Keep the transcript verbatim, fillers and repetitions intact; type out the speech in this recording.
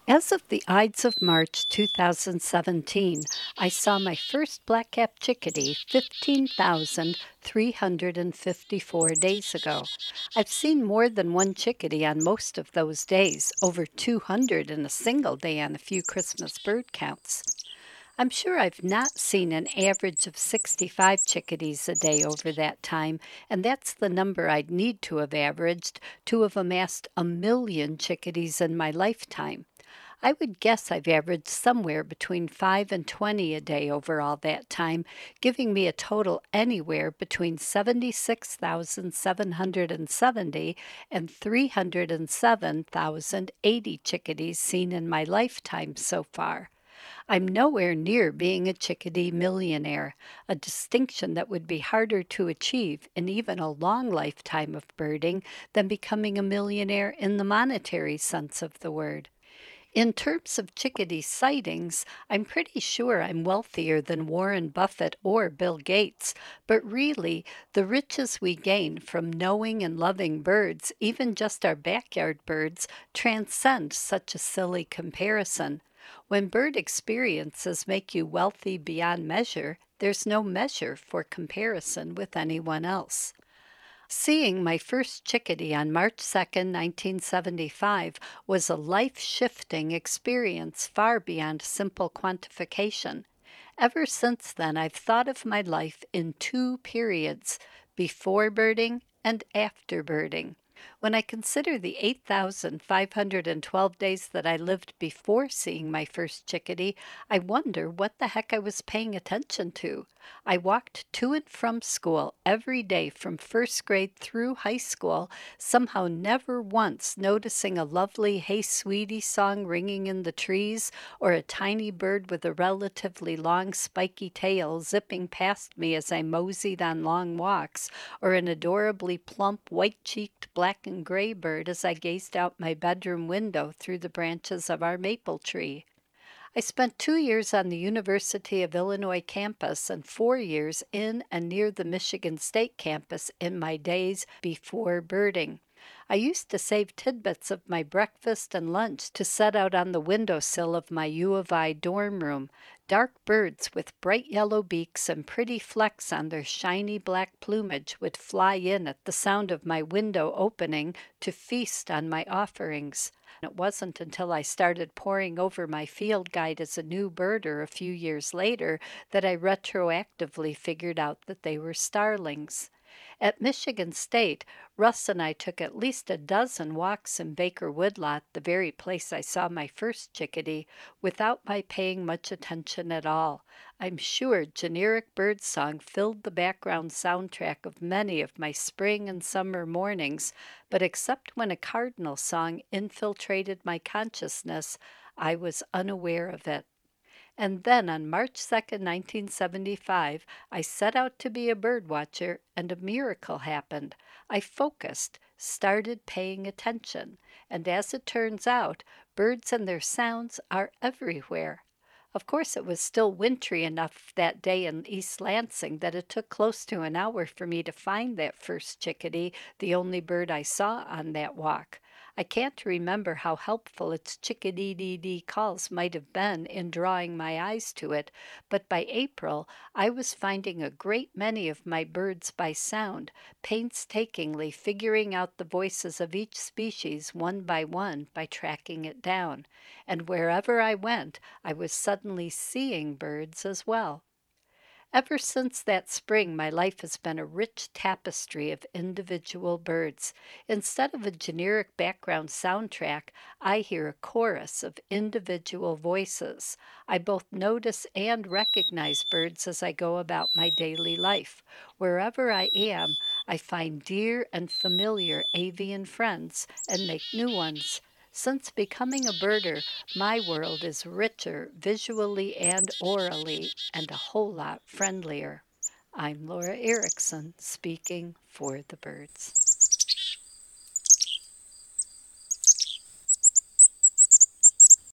As of the Ides of March two thousand seventeen, I saw my first black-capped chickadee fifteen thousand three hundred fifty-four days ago. I've seen more than one chickadee on most of those days, over two hundred in a single day on a few Christmas bird counts. I'm sure I've not seen an average of sixty-five chickadees a day over that time, and that's the number I'd need to have averaged to have amassed a million chickadees in my lifetime. I would guess I've averaged somewhere between five and twenty a day over all that time, giving me a total anywhere between seventy-six thousand seven hundred seventy and three hundred seven thousand eighty chickadees seen in my lifetime so far. I'm nowhere near being a chickadee millionaire, a distinction that would be harder to achieve in even a long lifetime of birding than becoming a millionaire in the monetary sense of the word. In terms of chickadee sightings, I'm pretty sure I'm wealthier than Warren Buffett or Bill Gates, but really, the riches we gain from knowing and loving birds, even just our backyard birds, transcend such a silly comparison. When bird experiences make you wealthy beyond measure, there's no measure for comparison with anyone else. Seeing my first chickadee on March second, nineteen seventy-five, was a life shifting experience far beyond simple quantification. Ever since then, I've thought of my life in two periods: before birding and after birding. When I consider the eight thousand five hundred twelve days that I lived before seeing my first chickadee, I wonder what the heck I was paying attention to. I walked to and from school every day from first grade through high school, somehow never once noticing a lovely "Hey Sweetie" song ringing in the trees, or a tiny bird with a relatively long spiky tail zipping past me as I moseyed on long walks, or an adorably plump, white-cheeked black and gray bird as I gazed out my bedroom window through the branches of our maple tree. I spent two years on the University of Illinois campus and four years in and near the Michigan State campus in my days before birding. I used to save tidbits of my breakfast and lunch to set out on the windowsill of my U of I dorm room. Dark birds with bright yellow beaks and pretty flecks on their shiny black plumage would fly in at the sound of my window opening to feast on my offerings. It wasn't until I started poring over my field guide as a new birder a few years later that I retroactively figured out that they were starlings. At Michigan State, Russ and I took at least a dozen walks in Baker Woodlot, the very place I saw my first chickadee, without my paying much attention at all. I'm sure generic birdsong filled the background soundtrack of many of my spring and summer mornings, but except when a cardinal song infiltrated my consciousness, I was unaware of it. And then on March second, nineteen seventy-five, I set out to be a bird watcher, and a miracle happened. I focused, started paying attention, and as it turns out, birds and their sounds are everywhere. Of course, it was still wintry enough that day in East Lansing that it took close to an hour for me to find that first chickadee, the only bird I saw on that walk. I can't remember how helpful its chickadee-dee-dee calls might have been in drawing my eyes to it, but by April I was finding a great many of my birds by sound, painstakingly figuring out the voices of each species one by one by tracking it down. And wherever I went, I was suddenly seeing birds as well. Ever since that spring, my life has been a rich tapestry of individual birds. Instead of a generic background soundtrack, I hear a chorus of individual voices. I both notice and recognize birds as I go about my daily life. Wherever I am, I find dear and familiar avian friends and make new ones. Since becoming a birder, my world is richer visually and orally, and a whole lot friendlier. I'm Laura Erickson, speaking for the birds.